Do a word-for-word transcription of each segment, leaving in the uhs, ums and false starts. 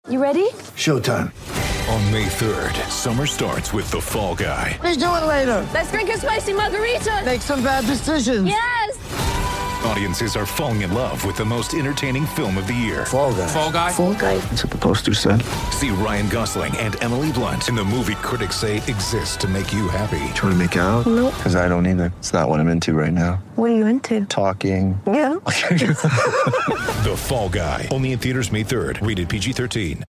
You ready? Showtime. On May third, summer starts with The Fall Guy. Let's do it later. Let's drink a spicy margarita. Make some bad decisions. Yes! Audiences are falling in love with the most entertaining film of the year. Fall Guy. Fall Guy? Fall Guy. That's what the poster said. See Ryan Gosling and Emily Blunt in the movie critics say exists to make you happy. Trying to make it out? Nope. Because I don't either. It's not what I'm into right now. What are you into? Talking. Yeah. The Fall Guy. Only in theaters May third. Rated P G thirteen.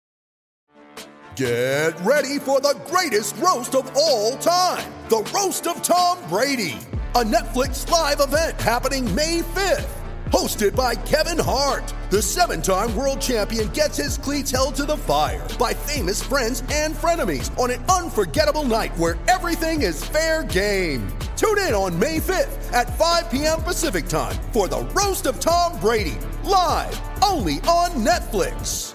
Get ready for the greatest roast of all time. The Roast of Tom Brady. A Netflix live event happening May fifth. Hosted by Kevin Hart. The seven-time world champion gets his cleats held to the fire by famous friends and frenemies on an unforgettable night where everything is fair game. Tune in on May fifth at five p.m. Pacific time for the Roast of Tom Brady. Live only on Netflix.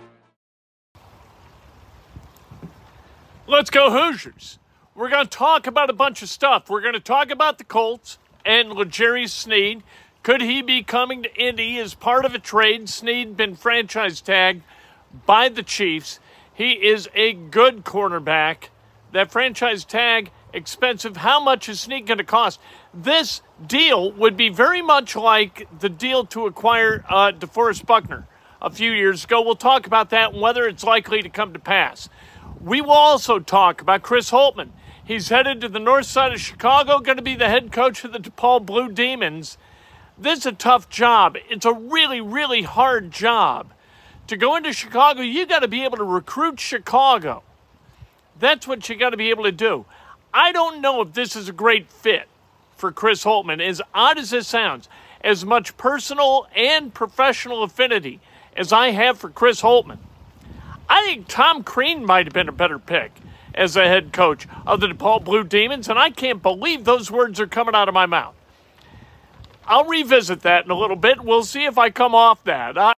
Let's go Hoosiers. We're going to talk about a bunch of stuff. We're going to talk about the Colts and L'Jarius Sneed. Could he be coming to Indy as part of a trade? Sneed been franchise tagged by the Chiefs. He is a good cornerback. That franchise tag, expensive. How much is Sneed going to cost? This deal would be very much like the deal to acquire uh, DeForest Buckner a few years ago. We'll talk about that and whether it's likely to come to pass. We will also talk about Chris Holtmann. He's headed to the north side of Chicago, going to be the head coach of the DePaul Blue Demons. This is a tough job. It's a really, really hard job. To go into Chicago, you got to be able to recruit Chicago. That's what you got to be able to do. I don't know if this is a great fit for Chris Holtmann. As odd as this sounds, as much personal and professional affinity as I have for Chris Holtmann, I think Tom Crean might have been a better pick as a head coach of the DePaul Blue Demons, and I can't believe those words are coming out of my mouth. I'll revisit that in a little bit. We'll see if I come off that. I,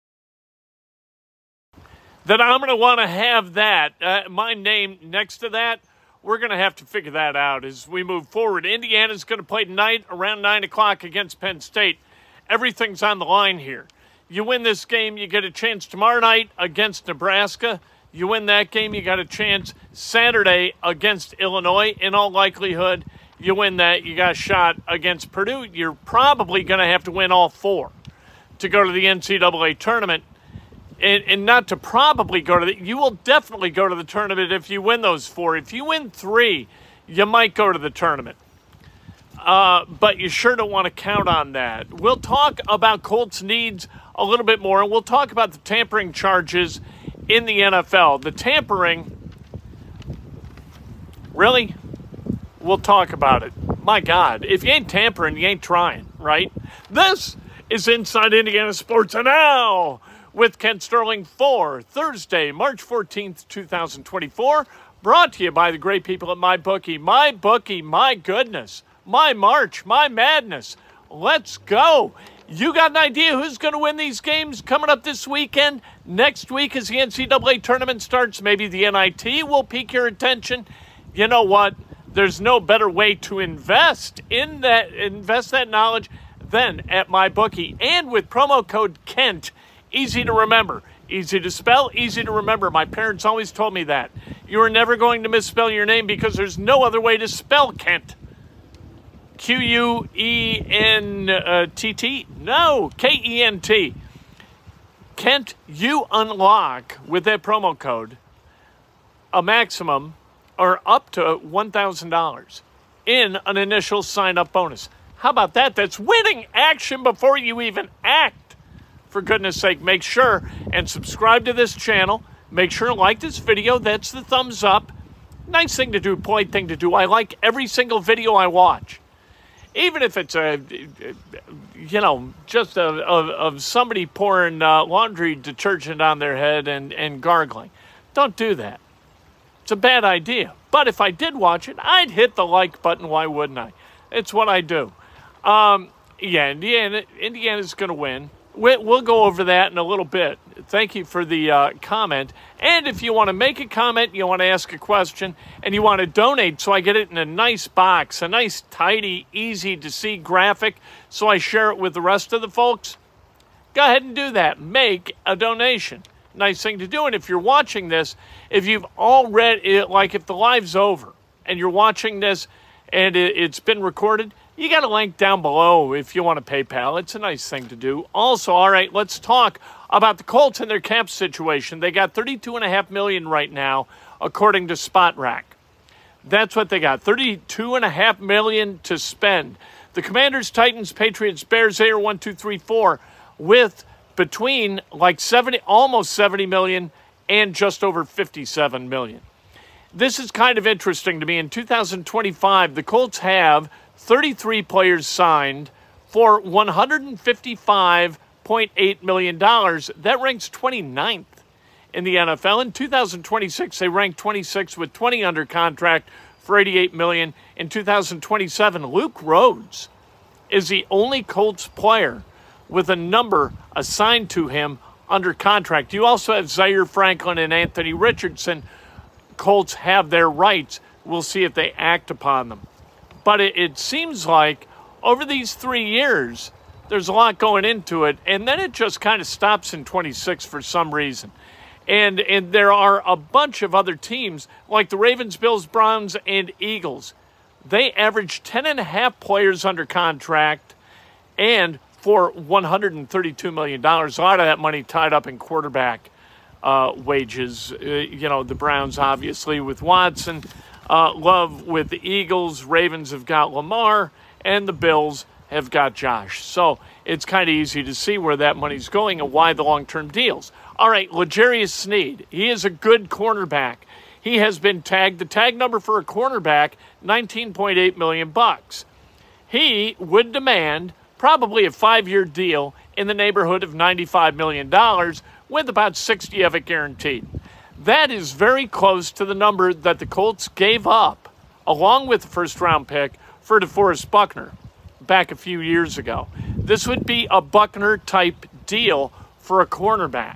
that I'm going to want to have that, uh, my name next to that. We're going to have to figure that out as we move forward. Indiana's going to play tonight around nine o'clock against Penn State. Everything's on the line here. You win this game, you get a chance tomorrow night against Nebraska. You win that game, you got a chance Saturday against Illinois. In all likelihood, you win that, you got a shot against Purdue. You're probably going to have to win all four to go to the N C double A tournament. And, and not to probably go to the, you will definitely go to the tournament if you win those four. If you win three, you might go to the tournament. Uh, but you sure don't want to count on that. We'll talk about Colts needs a little bit more, and we'll talk about the tampering charges in the N F L. The tampering, really? We'll talk about it. My God, if you ain't tampering, you ain't trying, right? This is Inside Indiana Sports Now with Kent Sterling for Thursday, March fourteenth, twenty twenty-four. Brought to you by the great people at MyBookie. MyBookie, my goodness. My March, my madness. Let's go. You got an idea who's going to win these games coming up this weekend? Next week as the N C double A tournament starts, maybe the N I T will pique your attention. You know what? There's no better way to invest in that, invest that knowledge than at MyBookie. And with promo code Kent, easy to remember. Easy to spell, easy to remember. My parents always told me that. You are never going to misspell your name because there's no other way to spell Kent. Q U E N T T? No, K E N T. Kent, you unlock, with that promo code, a maximum or up to one thousand dollars in an initial sign-up bonus. How about that? That's winning action before you even act. For goodness sake, make sure and subscribe to this channel. Make sure to like this video. That's the thumbs up. Nice thing to do, polite thing to do. I like every single video I watch. Even if it's a, you know, just a, of, of somebody pouring uh, laundry detergent on their head and, and gargling. Don't do that. It's a bad idea. But if I did watch it, I'd hit the like button. Why wouldn't I? It's what I do. Um, yeah, Indiana, Indiana's going to win. We'll go over that in a little bit. Thank you for the uh, comment. And if you want to make a comment, you want to ask a question, and you want to donate so I get it in a nice box, a nice, tidy, easy-to-see graphic so I share it with the rest of the folks, go ahead and do that. Make a donation. nice thing to do. And if you're watching this, if you've already, like if the live's over and you're watching this and it, it's been recorded, you got a link down below if you want to PayPal. It's a nice thing to do. Also, all right, let's talk about the Colts and their cap situation. They got thirty-two point five million dollars right now, according to SpotRack. That's what they got, thirty-two point five million dollars to spend. The Commanders, Titans, Patriots, Bears, they are one, two, three, four, with between like seventy, almost seventy million dollars and just over fifty-seven million dollars. This is kind of interesting to me. In two thousand twenty-five, the Colts have thirty-three players signed for one hundred fifty-five point eight million dollars. That ranks twenty-ninth in the N F L. In two thousand twenty-six, they ranked twenty-sixth with twenty under contract for eighty-eight million dollars. In two thousand twenty-seven, Luke Rhodes is the only Colts player with a number assigned to him under contract. You also have Zaire Franklin and Anthony Richardson. Colts have their rights. We'll see if they act upon them. But it, it seems like over these three years, there's a lot going into it, and then it just kind of stops in twenty-six for some reason. And and there are a bunch of other teams, like the Ravens, Bills, Browns, and Eagles. They average ten and a half players under contract, and for one hundred thirty-two million dollars. A lot of that money tied up in quarterback uh, wages. Uh, you know, the Browns, obviously, with Watson. Uh, Love with the Eagles. Ravens have got Lamar. And the Bills have got Josh. So it's kind of easy to see where that money's going and why the long-term deals. All right, L'Jarius Sneed. He is a good cornerback. He has been tagged. The tag number for a cornerback, nineteen point eight million bucks. He would demand probably a five-year deal in the neighborhood of ninety-five million dollars with about sixty of it guaranteed. That is very close to the number that the Colts gave up, along with the first-round pick, for DeForest Buckner back a few years ago. This would be a Buckner-type deal for a cornerback.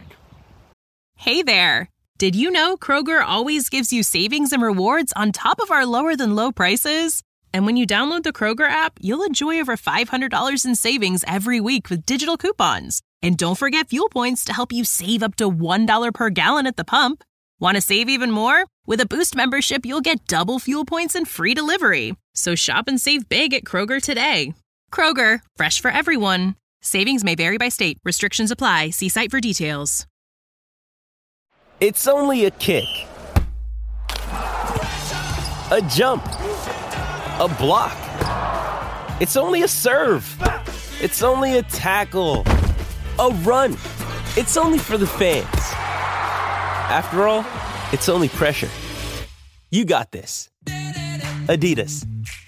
Hey there. Did you know Kroger always gives you savings and rewards on top of our lower-than-low prices? And when you download the Kroger app, you'll enjoy over five hundred dollars in savings every week with digital coupons. And don't forget fuel points to help you save up to one dollar per gallon at the pump. Want to save even more? With a Boost membership, you'll get double fuel points and free delivery. So shop and save big at Kroger today. Kroger, fresh for everyone. Savings may vary by state. Restrictions apply. See site for details. It's only a kick, a jump, a block. It's only a serve. It's only a tackle, a run. It's only for the fans. After all, it's only pressure. You got this. Adidas.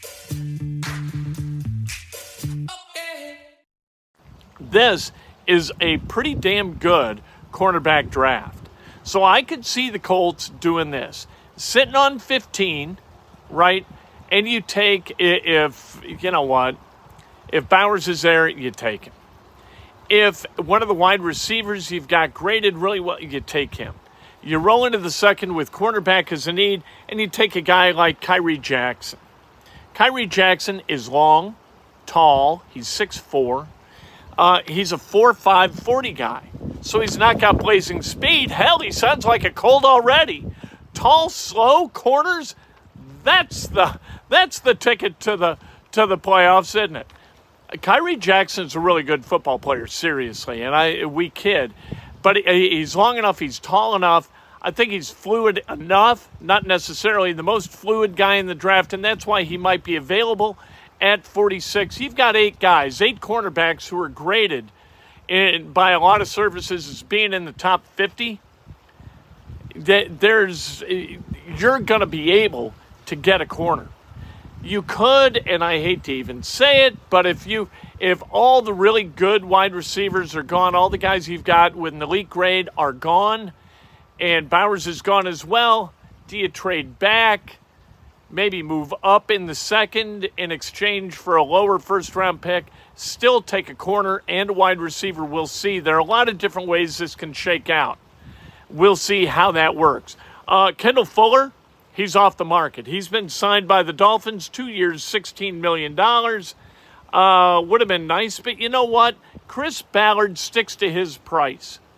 This is a pretty damn good cornerback draft. So I could see the Colts doing this. Sitting on fifteen, right? And you take, if, you know what, if Bowers is there, you take him. If one of the wide receivers you've got graded really well, you take him. You roll into the second with cornerback as a need, and you take a guy like Kyrie Jackson. Kyrie Jackson is long, tall, he's six foot four. Uh, he's a four five forty guy. So he's not got blazing speed. Hell, he sounds like a Colt already. Tall, slow corners, that's the that's the ticket to the to the playoffs, isn't it? Kyrie Jackson's a really good football player, seriously, and I we kid. But he's long enough, he's tall enough. I think he's fluid enough, not necessarily the most fluid guy in the draft, and that's why he might be available at forty-six. You've got eight guys, eight cornerbacks who are graded in, by a lot of services as being in the top fifty. There's, you're going to be able to get a corner. You could, and I hate to even say it, but if you if all the really good wide receivers are gone, all the guys you've got with an elite grade are gone, and Bowers is gone as well, do you trade back, maybe move up in the second in exchange for a lower first-round pick, still take a corner and a wide receiver? We'll see. There are a lot of different ways this can shake out. We'll see how that works. Uh, Kendall Fuller, he's off the market. He's been signed by the Dolphins, two years, sixteen million dollars. Uh, would have been nice, but you know what? Chris Ballard sticks to his price.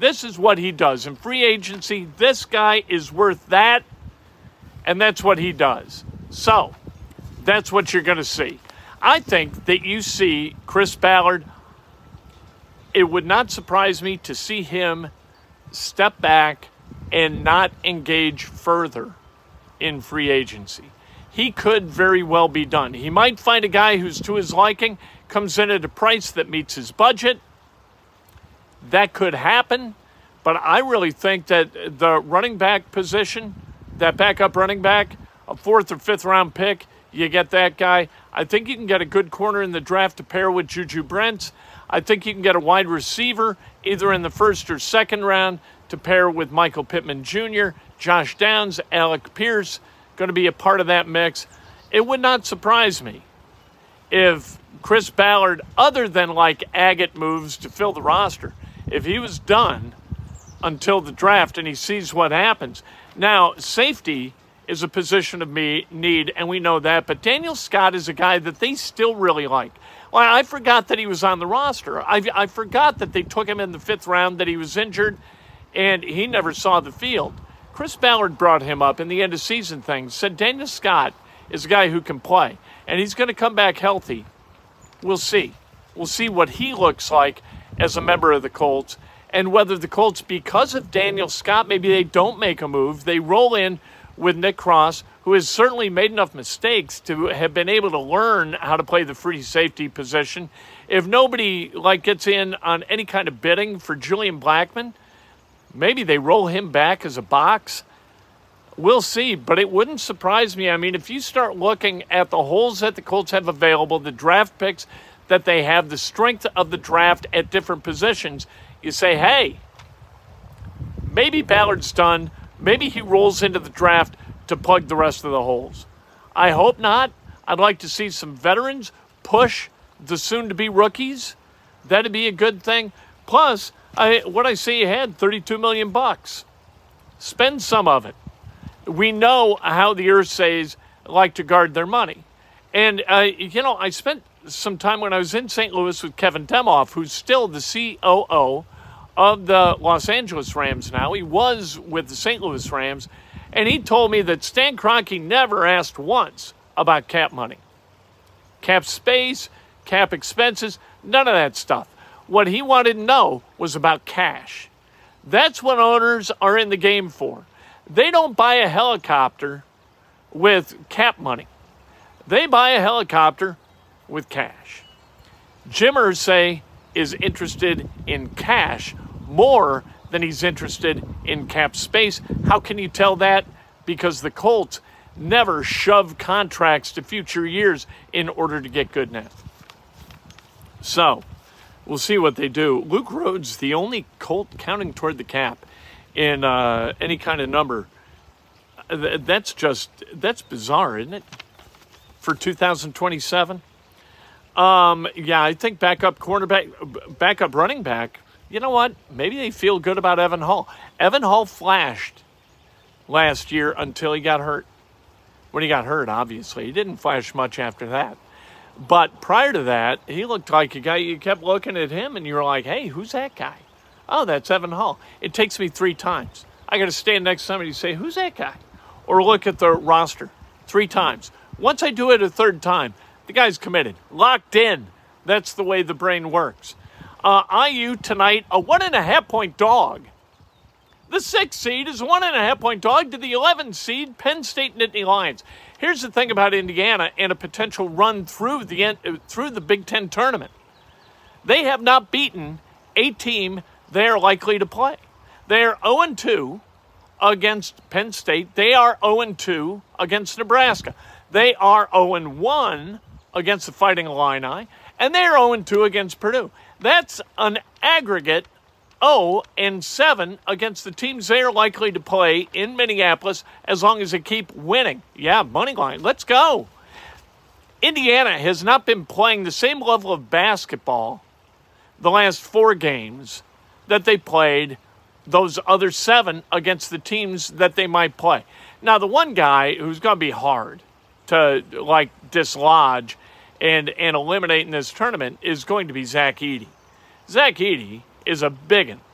This is what he does. In free agency, this guy is worth that, and that's what he does. So, that's what you're going to see. I think that you see Chris Ballard. It would not surprise me to see him step back and not engage further in free agency. He could very well be done. He might find a guy who's to his liking, comes in at a price that meets his budget. That could happen, but I really think that the running back position, that backup running back, a fourth or fifth round pick, you get that guy. I think you can get a good corner in the draft to pair with Juju Brents. I think you can get a wide receiver either in the first or second round to pair with Michael Pittman Junior, Josh Downs, Alec Pierce, going to be a part of that mix. It would not surprise me if Chris Ballard, other than like Agate moves to fill the roster, if he was done until the draft and he sees what happens. Now, safety is a position of me need, and we know that, but Daniel Scott is a guy that they still really like. Well, I forgot that he was on the roster. I, I forgot that they took him in the fifth round, that he was injured, and he never saw the field. Chris Ballard brought him up in the end of season thing, said Daniel Scott is a guy who can play, and he's going to come back healthy. We'll see. We'll see what he looks like as a member of the Colts, and whether the Colts, because of Daniel Scott, maybe they don't make a move. They roll in with Nick Cross, who has certainly made enough mistakes to have been able to learn how to play the free safety position. If nobody like gets in on any kind of bidding for Julian Blackmon, maybe they roll him back as a box. We'll see, but it wouldn't surprise me. I mean, if you start looking at the holes that the Colts have available, the draft picks that they have, the strength of the draft at different positions, you say, hey, maybe Ballard's done. Maybe he rolls into the draft to plug the rest of the holes. I hope not. I'd like to see some veterans push the soon-to-be rookies. That'd be a good thing. Plus, I, what I see ahead, thirty-two million bucks. Spend some of it. We know how the Ursays like to guard their money. And, uh, you know, I spent some time when I was in Saint Louis with Kevin Demoff, who's still the C O O of the Los Angeles Rams now. He was with the Saint Louis Rams, and he told me that Stan Kroenke never asked once about cap money. Cap space, cap expenses, none of that stuff. What he wanted to know was about cash. That's what owners are in the game for. They don't buy a helicopter with cap money. They buy a helicopter with cash. Jim Irsay is interested in cash more than he's interested in cap space. How can you tell that? Because the Colts never shove contracts to future years in order to get good net. So, we'll see what they do. Luke Rhodes, the only Colt counting toward the cap in uh, any kind of number. That's just, that's bizarre, isn't it? For two thousand twenty-seven. Um, yeah, I think backup cornerback, backup running back, you know what? Maybe they feel good about Evan Hull. Evan Hull flashed last year until he got hurt. When he got hurt, obviously. He didn't flash much after that. But prior to that, he looked like a guy, you kept looking at him and you were like, hey, who's that guy? Oh, that's Evan Hull. It takes me three times. I got to stand next to somebody and say, who's that guy? Or look at the roster three times. Once I do it a third time, the guy's committed, locked in. That's the way the brain works. Uh, I U tonight, a one and a half point dog. The sixth seed is a one and a half point dog to the eleventh seed, Penn State Nittany Lions. Here's the thing about Indiana and a potential run through the through the Big Ten tournament. They have not beaten a team they are likely to play. They are oh and two against Penn State. They are oh and two against Nebraska. They are oh and one against the Fighting Illini, and they're oh and two against Purdue. That's an aggregate oh and seven against the teams they are likely to play in Minneapolis as long as they keep winning. Yeah, money line. Let's go. Indiana has not been playing the same level of basketball the last four games that they played those other seven against the teams that they might play. Now, the one guy who's going to be hard to, like, dislodge and, and eliminate in this tournament is going to be Zach Edey. Zach Edey is a biggin.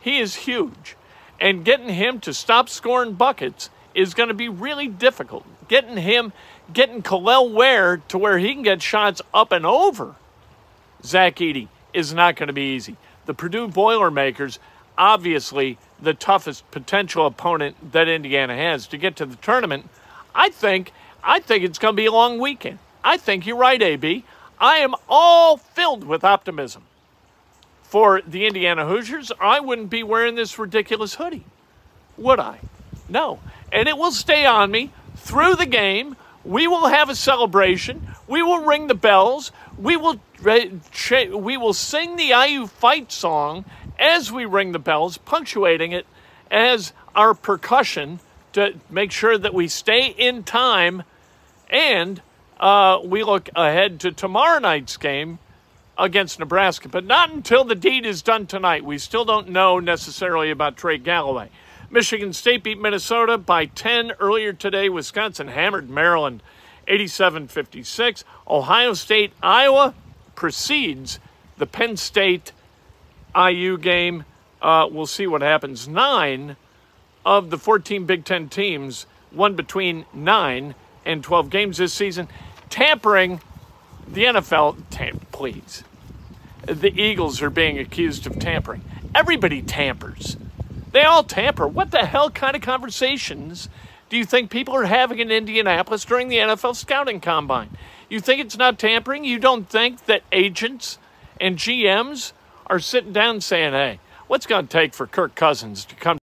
He is huge. And getting him to stop scoring buckets is going to be really difficult. Getting him, getting Kel'el Ware to where he can get shots up and over Zach Edey is not going to be easy. The Purdue Boilermakers, obviously the toughest potential opponent that Indiana has to get to the tournament. I think, I think it's going to be a long weekend. I think you're right, A B. I am all filled with optimism for the Indiana Hoosiers. I wouldn't be wearing this ridiculous hoodie, would I? No. And it will stay on me through the game. We will have a celebration. We will ring the bells. We will we will sing the I U fight song as we ring the bells, punctuating it as our percussion to make sure that we stay in time. And uh, we look ahead to tomorrow night's game against Nebraska, but not until the deed is done tonight. We still don't know necessarily about Trey Galloway. Michigan State beat Minnesota by ten earlier today. Wisconsin hammered Maryland eighty-seven fifty-six. Ohio State, Iowa precedes the Penn State I U game. Uh, we'll see what happens. Nine of the fourteen Big Ten teams won between nine and twelve games this season. Tampering, the N F L, tam- please. The Eagles are being accused of tampering. Everybody tampers. They all tamper. What the hell kind of conversations do you think people are having in Indianapolis during the N F L scouting combine? You think it's not tampering? You don't think that agents and G Ms are sitting down saying, hey, what's going to take for Kirk Cousins to come?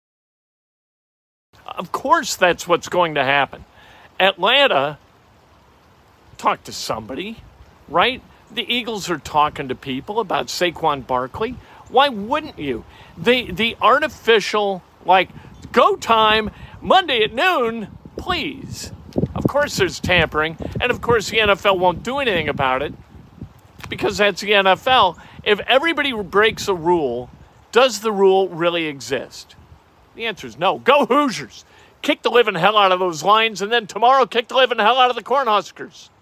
Of course that's what's going to happen. Atlanta, talk to somebody, right? The Eagles are talking to people about Saquon Barkley. Why wouldn't you? The the artificial, like, go time, Monday at noon, please. Of course there's tampering, and of course the N F L won't do anything about it because that's the N F L. If everybody breaks a rule, does the rule really exist? The answer is no. Go Hoosiers. Kick the living hell out of those Lions, and then tomorrow kick the living hell out of the Cornhuskers.